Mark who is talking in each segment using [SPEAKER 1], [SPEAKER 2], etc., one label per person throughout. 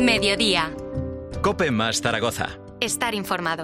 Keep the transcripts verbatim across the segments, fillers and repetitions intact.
[SPEAKER 1] Mediodía.
[SPEAKER 2] COPE más Zaragoza.
[SPEAKER 1] Estar informado.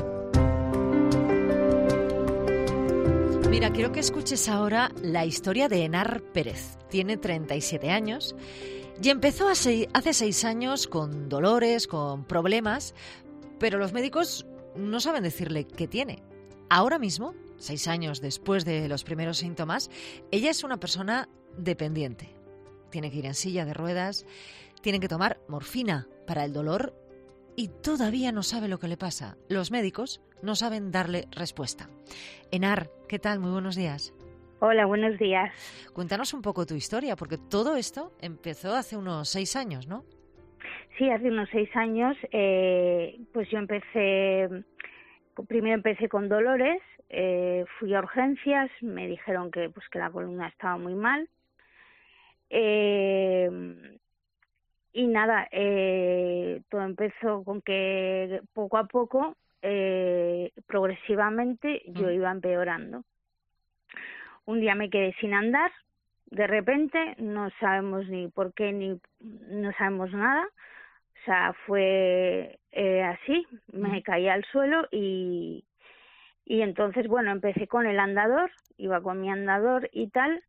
[SPEAKER 3] Mira, quiero que escuches ahora la historia de Henar Pérez. Tiene treinta y siete años y empezó hace, hace seis años con dolores, con problemas, pero los médicos no saben decirle qué tiene. Ahora mismo, seis años después de los primeros síntomas, ella es una persona dependiente. Tiene que ir en silla de ruedas, tiene que tomar morfina para el dolor y todavía no sabe lo que le pasa. Los médicos no saben darle respuesta. Henar, ¿qué tal? Muy buenos días.
[SPEAKER 4] Hola, buenos días.
[SPEAKER 3] Cuéntanos un poco tu historia, porque todo esto empezó hace unos seis años, ¿no?
[SPEAKER 4] Sí, hace unos seis años, eh, pues yo empecé, primero empecé con dolores, eh, fui a urgencias, me dijeron que pues que la columna estaba muy mal. Eh, y nada, eh, todo empezó con que poco a poco, eh, progresivamente, yo
[SPEAKER 3] Mm.
[SPEAKER 4] iba empeorando. Un día me quedé sin andar, de repente, no sabemos ni por qué, ni no sabemos nada. O sea, fue eh, así, me
[SPEAKER 3] Mm.
[SPEAKER 4] caí al suelo y, y entonces, bueno, empecé con el andador, iba con mi andador y tal,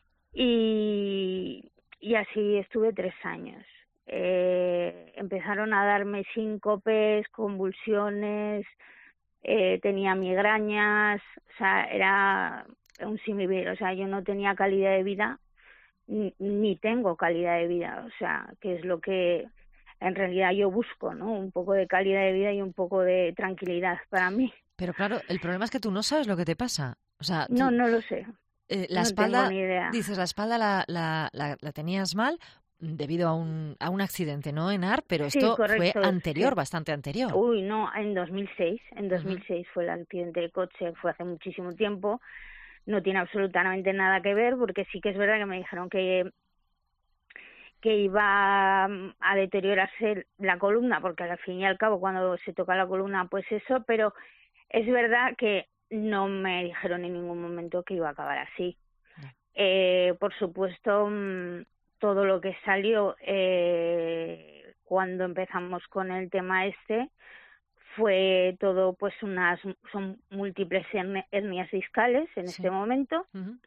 [SPEAKER 4] y, y así estuve tres años. Eh, empezaron a darme síncopes, convulsiones, eh, tenía migrañas, o sea, era un sinvivir, o sea, yo no tenía calidad de vida, ni, ni tengo calidad de vida, o sea, que es lo que en realidad yo busco, ¿no? Un poco de calidad de vida y un poco de tranquilidad para mí.
[SPEAKER 3] Pero claro, el problema es que tú no sabes lo que te pasa. O sea,
[SPEAKER 4] No,
[SPEAKER 3] tú,
[SPEAKER 4] no lo sé,
[SPEAKER 3] eh, la
[SPEAKER 4] no
[SPEAKER 3] espalda,
[SPEAKER 4] tengo ni idea.
[SPEAKER 3] dices, la espalda la, la, la, la tenías mal debido a un, a un accidente, ¿no, Henar? Pero
[SPEAKER 4] Sí,
[SPEAKER 3] esto fue
[SPEAKER 4] correcto,
[SPEAKER 3] anterior,
[SPEAKER 4] sí.
[SPEAKER 3] bastante anterior.
[SPEAKER 4] Uy, no, en dos mil seis, en dos mil seis
[SPEAKER 3] Uh-huh.
[SPEAKER 4] fue el accidente de coche, fue hace muchísimo tiempo, no tiene absolutamente nada que ver, porque sí que es verdad que me dijeron que que iba a deteriorarse la columna, porque al fin y al cabo cuando se toca la columna pues eso, pero es verdad que no me dijeron en ningún momento que iba a acabar así.
[SPEAKER 3] No.
[SPEAKER 4] Eh, por supuesto, todo lo que salió eh, cuando empezamos con el tema este fue todo pues unas, son múltiples hernias discales en
[SPEAKER 3] Sí.
[SPEAKER 4] este momento.
[SPEAKER 3] Uh-huh.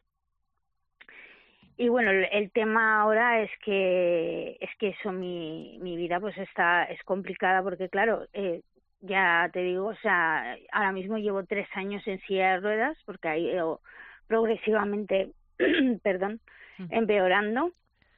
[SPEAKER 4] Y bueno, el, el tema ahora es que es que eso mi mi vida pues está es complicada porque claro, eh, ya te digo, o sea, ahora mismo llevo tres años en silla de ruedas porque ha ido progresivamente, perdón,
[SPEAKER 3] Uh-huh.
[SPEAKER 4] empeorando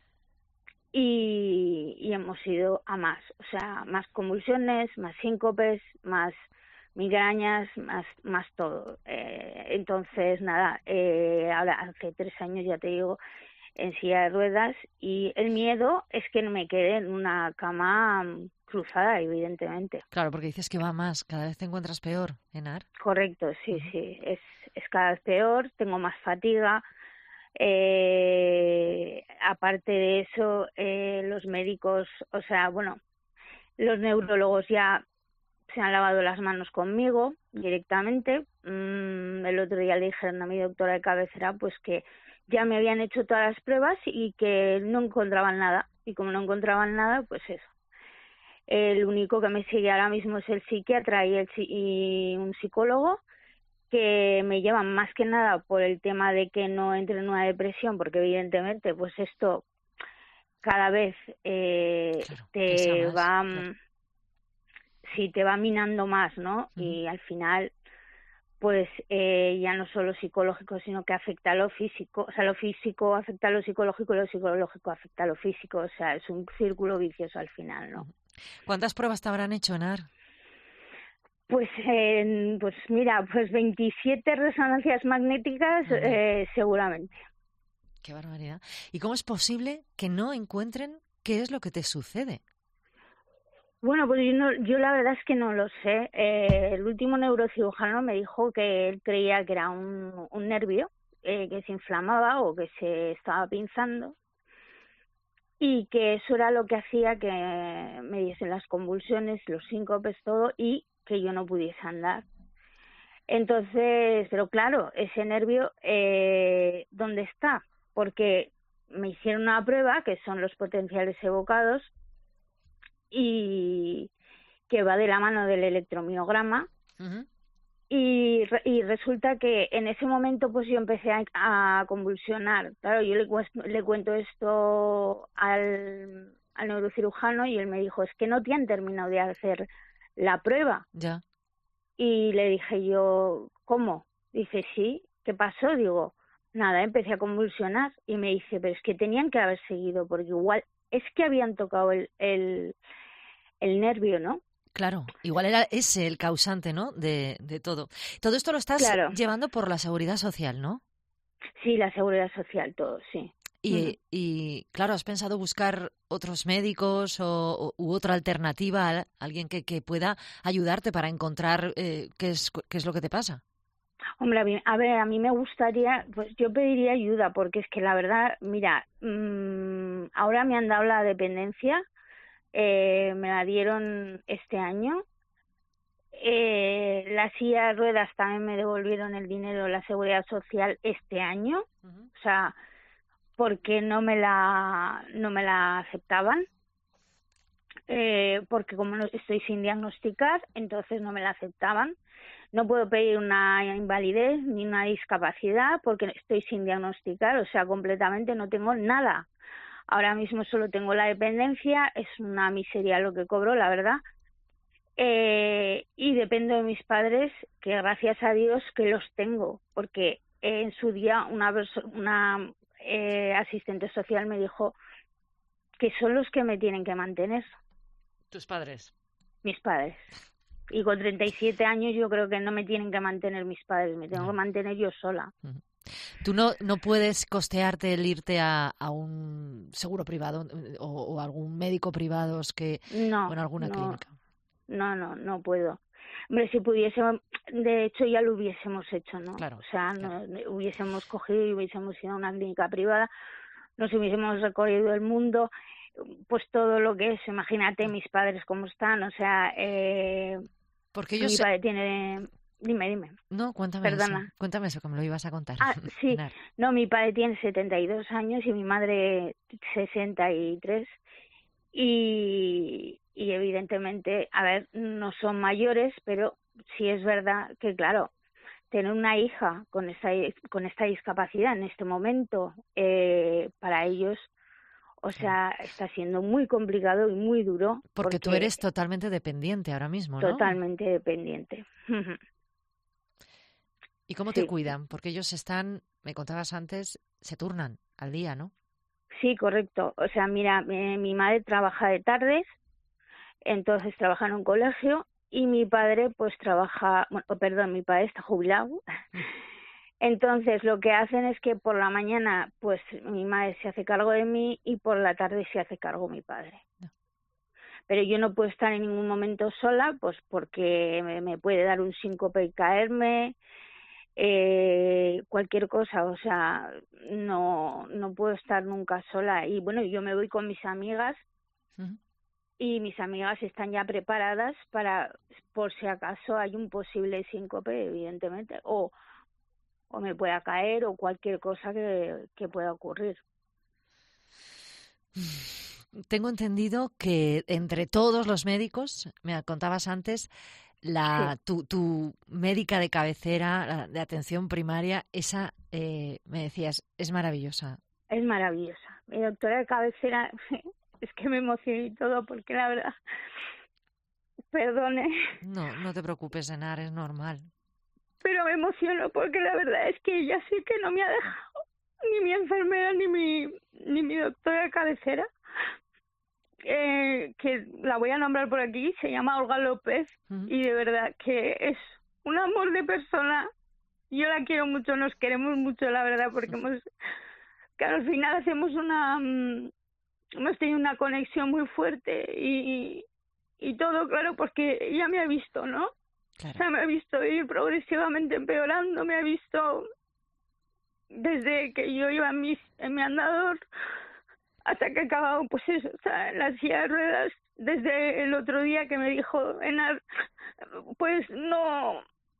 [SPEAKER 4] y, y hemos ido a más, o sea, más convulsiones, más síncopes, más migrañas, más más todo. Eh, entonces, nada, eh, ahora hace tres años, ya te digo, en silla de ruedas y el miedo es que no me quede en una cama cruzada, evidentemente.
[SPEAKER 3] Claro, porque dices que va más, cada vez te encuentras peor, Henar.
[SPEAKER 4] Correcto, sí,
[SPEAKER 3] Uh-huh.
[SPEAKER 4] sí, es, es cada vez peor, tengo más fatiga. Eh, aparte de eso, eh, los médicos, o sea, bueno, los neurólogos ya se han lavado las manos conmigo directamente. Mm, el otro día le dijeron a mi doctora de cabecera pues que ya me habían hecho todas las pruebas y que no encontraban nada. Y como no encontraban nada, pues eso. El único que me sigue ahora mismo es el psiquiatra y, el, y un psicólogo que me llevan más que nada por el tema de que no entre en una depresión, porque evidentemente pues esto cada vez eh,
[SPEAKER 3] Claro,
[SPEAKER 4] te
[SPEAKER 3] más,
[SPEAKER 4] va...
[SPEAKER 3] claro.
[SPEAKER 4] Sí, te va minando más, ¿no?
[SPEAKER 3] Uh-huh.
[SPEAKER 4] Y al final pues eh, ya no solo psicológico, sino que afecta a lo físico, o sea, lo físico afecta a lo psicológico y lo psicológico afecta a lo físico, o sea, es un círculo vicioso al final, ¿no?
[SPEAKER 3] ¿Cuántas pruebas te habrán hecho, Henar?
[SPEAKER 4] Pues, eh, pues mira, pues veintisiete resonancias magnéticas eh, seguramente.
[SPEAKER 3] Qué barbaridad. ¿Y cómo es posible que no encuentren qué es lo que te sucede?
[SPEAKER 4] Bueno, pues yo, no, yo la verdad es que no lo sé. Eh, el último neurocirujano me dijo que él creía que era un, un nervio eh, que se inflamaba o que se estaba pinzando y que eso era lo que hacía que me diesen las convulsiones, los síncopes, todo y que yo no pudiese andar. Entonces, pero claro, ese nervio, eh, ¿dónde está? Porque me hicieron una prueba, que son los potenciales evocados, y que va de la mano del electromiograma.
[SPEAKER 3] Ujú.
[SPEAKER 4] Y, re- y resulta que en ese momento pues yo empecé a, a convulsionar. Claro, yo le, cues- le cuento esto al, al neurocirujano y él me dijo, es que no te han terminado de hacer la prueba.
[SPEAKER 3] Ya.
[SPEAKER 4] Y le dije yo, ¿cómo? Dice, sí, ¿qué pasó? Digo, nada, empecé a convulsionar. Y me dice, pero es que tenían que haber seguido, porque igual es que habían tocado el, el, el nervio, ¿no?
[SPEAKER 3] Claro, igual era ese el causante, ¿no? De, de todo. Todo esto lo estás
[SPEAKER 4] Claro,
[SPEAKER 3] llevando por la seguridad social, ¿no?
[SPEAKER 4] sí, la seguridad social, todo, sí. Ujú.
[SPEAKER 3] Y, y claro, ¿has pensado buscar otros médicos o, o- u otra alternativa, a alguien que, que pueda ayudarte para encontrar eh, qué es, qué es lo que te pasa?
[SPEAKER 4] Hombre, a, mí- a ver, a mí me gustaría, pues yo pediría ayuda, porque es que la verdad, mira, mm, ahora me han dado la dependencia, eh, me la dieron este año. Eh, la silla de ruedas también me devolvieron el dinero de la seguridad social este año,
[SPEAKER 3] Ujú.
[SPEAKER 4] o sea, porque no me la no me la aceptaban, eh, porque como no estoy sin diagnosticar, entonces no me la aceptaban. No puedo pedir una invalidez ni una discapacidad porque estoy sin diagnosticar, o sea, completamente no tengo nada. Ahora mismo solo tengo la dependencia, es una miseria lo que cobro, la verdad. Eh, y dependo de mis padres, que gracias a Dios que los tengo, porque en su día una, perso- una eh, asistente social me dijo que son los que me tienen que mantener,
[SPEAKER 3] Tus padres.
[SPEAKER 4] mis padres. Y con treinta y siete años yo creo que no me tienen que mantener mis padres, me tengo
[SPEAKER 3] Ya.
[SPEAKER 4] que mantener yo sola.
[SPEAKER 3] Ujú. Tú no, no puedes costearte el irte a, a un seguro privado eh, o, o algún médico privado que,
[SPEAKER 4] No,
[SPEAKER 3] bueno, alguna
[SPEAKER 4] no,
[SPEAKER 3] clínica.
[SPEAKER 4] no, no, no puedo. Hombre, si pudiésemos, de hecho ya lo hubiésemos hecho, ¿no?
[SPEAKER 3] Claro,
[SPEAKER 4] O sea,
[SPEAKER 3] claro.
[SPEAKER 4] no, hubiésemos cogido y hubiésemos ido a una clínica privada, nos hubiésemos recorrido el mundo, pues todo lo que es, imagínate mis padres cómo están, o sea, eh,
[SPEAKER 3] Porque ellos...
[SPEAKER 4] mi
[SPEAKER 3] se-
[SPEAKER 4] padre tiene, dime, dime,
[SPEAKER 3] No, cuéntame eso.
[SPEAKER 4] perdona.
[SPEAKER 3] Cuéntame eso, que me lo ibas a contar.
[SPEAKER 4] Ah, sí,
[SPEAKER 3] Enar.
[SPEAKER 4] no, mi padre tiene setenta y dos años y mi madre sesenta y tres y, y evidentemente, a ver, no son mayores, pero sí es verdad que, claro, tener una hija con esta, con esta discapacidad en este momento, eh, para ellos, o
[SPEAKER 3] Claro.
[SPEAKER 4] sea, está siendo muy complicado y muy duro
[SPEAKER 3] Porque tú
[SPEAKER 4] porque
[SPEAKER 3] eres totalmente dependiente ahora mismo, ¿no?
[SPEAKER 4] totalmente dependiente.
[SPEAKER 3] ¿Y cómo te
[SPEAKER 4] Sí,
[SPEAKER 3] cuidan? Porque ellos están, me contabas antes, se turnan al día, ¿no?
[SPEAKER 4] sí, correcto. O sea, mira, eh, mi madre trabaja de tardes, entonces trabaja en un colegio y mi padre pues trabaja, bueno, perdón, mi padre está jubilado. Entonces lo que hacen es que por la mañana pues mi madre se hace cargo de mí y por la tarde se hace cargo mi padre.
[SPEAKER 3] No.
[SPEAKER 4] Pero yo no puedo estar en ningún momento sola pues porque me, me puede dar un síncope y caerme, eh, cualquier cosa, o sea, no, no puedo estar nunca sola. Y bueno, yo me voy con mis amigas
[SPEAKER 3] Ujú.
[SPEAKER 4] y mis amigas están ya preparadas para, por si acaso hay un posible síncope, evidentemente, o, o me pueda caer o cualquier cosa que, que pueda ocurrir.
[SPEAKER 3] Tengo entendido que entre todos los médicos, me contabas antes,
[SPEAKER 4] Sí,
[SPEAKER 3] la tu, tu médica de cabecera, la de atención primaria, esa, eh, me decías, es maravillosa.
[SPEAKER 4] es maravillosa. Mi doctora de cabecera, es que me emocioné y todo porque la verdad, perdone,
[SPEAKER 3] No, no te preocupes, Enar, es normal.
[SPEAKER 4] pero me emociono porque la verdad es que ella sí que no me ha dejado, ni mi enfermera ni mi, ni mi doctora de cabecera. Eh, que la voy a nombrar por aquí, se llama Olga López
[SPEAKER 3] Ujú.
[SPEAKER 4] y de verdad que es un amor de persona. Yo la quiero mucho, nos queremos mucho, la verdad, porque hemos, que al final hacemos una, mm, hemos tenido una conexión muy fuerte y, y todo, claro, porque ella me ha visto, ¿no? O
[SPEAKER 3] Claro.
[SPEAKER 4] sea, me ha visto ir progresivamente empeorando, me ha visto desde que yo iba en mi, en mi andador hasta que he acabado, pues eso, o sea, en la silla de ruedas, desde el otro día que me dijo, Enar, pues no,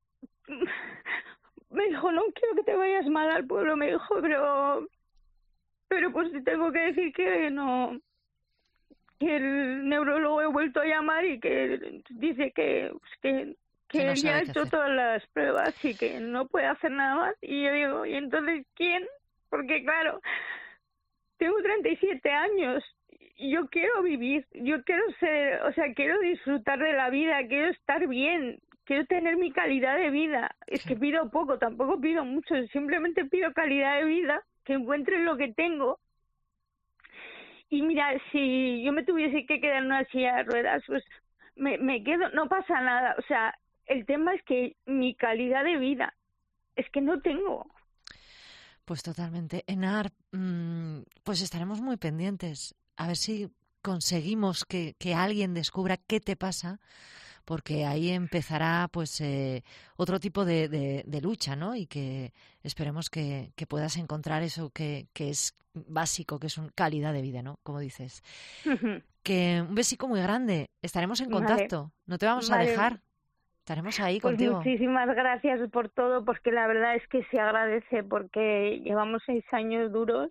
[SPEAKER 4] me dijo, no quiero que te vayas mal al pueblo, me dijo, pero, pero pues te tengo que decir que no, que el neurólogo he vuelto a llamar y que dice que, pues, que, que,
[SPEAKER 3] que no
[SPEAKER 4] él ya ha
[SPEAKER 3] sabe qué
[SPEAKER 4] hecho
[SPEAKER 3] hacer.
[SPEAKER 4] todas las pruebas y que no puede hacer nada más. Y yo digo, ¿y entonces quién? Porque claro, tengo treinta y siete años y yo quiero vivir, yo quiero ser, o sea, quiero disfrutar de la vida, quiero estar bien, quiero tener mi calidad de vida. Es
[SPEAKER 3] Sí.
[SPEAKER 4] que pido poco, tampoco pido mucho, simplemente pido calidad de vida, que encuentre lo que tengo. Y mira, si yo me tuviese que quedar en una silla de ruedas, pues me, me quedo, no pasa nada. O sea, el tema es que mi calidad de vida es que no tengo.
[SPEAKER 3] Pues totalmente. Enar, mmm, pues estaremos muy pendientes. A ver si conseguimos que, que alguien descubra qué te pasa, porque ahí empezará pues eh, otro tipo de, de, de lucha, ¿no? Y que esperemos que, que puedas encontrar eso que, que es básico, que es una calidad de vida, ¿no? Como dices. Que un besico muy grande. Estaremos en
[SPEAKER 4] Vale,
[SPEAKER 3] contacto. No te vamos a
[SPEAKER 4] vale.
[SPEAKER 3] dejar. Estaremos ahí
[SPEAKER 4] Pues
[SPEAKER 3] contigo.
[SPEAKER 4] muchísimas gracias por todo, porque la verdad es que se agradece, porque llevamos seis años duros.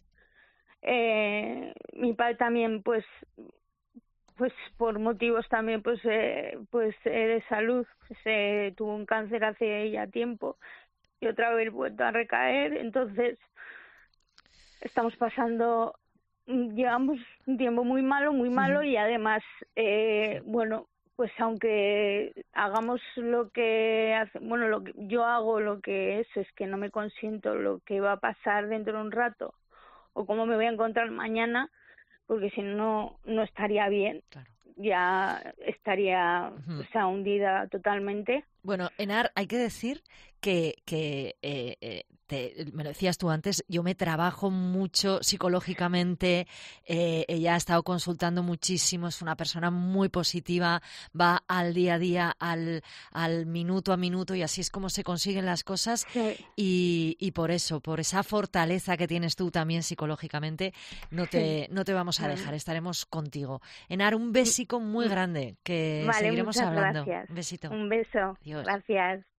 [SPEAKER 4] Eh, mi padre también, pues, pues por motivos también, pues, eh, pues eh, de salud, pues, eh, tuvo un cáncer hace ya tiempo y otra vez vuelto a recaer. Entonces, estamos pasando, llevamos un tiempo muy malo, muy malo, y además, eh, bueno, pues aunque hagamos lo que hace, bueno, lo que yo hago, lo que es, es que no me consiento lo que va a pasar dentro de un rato o cómo me voy a encontrar mañana, porque si no, no estaría bien.
[SPEAKER 3] Claro.
[SPEAKER 4] Ya estaría,
[SPEAKER 3] Uh-huh.
[SPEAKER 4] o sea, hundida totalmente.
[SPEAKER 3] Bueno, Enar, hay que decir que, que eh, eh, te, me lo decías tú antes, yo me trabajo mucho psicológicamente, eh, ella ha estado consultando muchísimo, es una persona muy positiva, va al día a día, al, al minuto a minuto, y así es como se consiguen las cosas.
[SPEAKER 4] Sí.
[SPEAKER 3] Y, y por eso, por esa fortaleza que tienes tú también psicológicamente, no te,
[SPEAKER 4] Sí.
[SPEAKER 3] no te vamos a dejar, estaremos contigo. Enar, un besico muy grande, que
[SPEAKER 4] Vale,
[SPEAKER 3] seguiremos
[SPEAKER 4] muchas
[SPEAKER 3] hablando.
[SPEAKER 4] gracias.
[SPEAKER 3] Un besito.
[SPEAKER 4] Un beso.
[SPEAKER 3] Adiós.
[SPEAKER 4] Gracias.